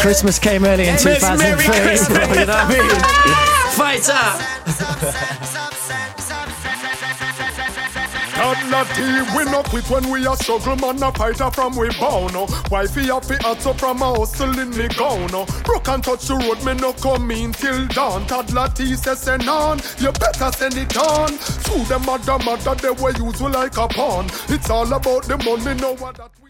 Christmas came early in 2003. You know what I mean? Fight up! God we no quit when we a struggle, man a fighter from we bound. Wifey a fi hot up from a hustle in the gown. Broke and touch the road, me no come in till dawn. Toddler T says send on, you better send it on. To the mother, they way use you like a pawn. It's all about the money, know what that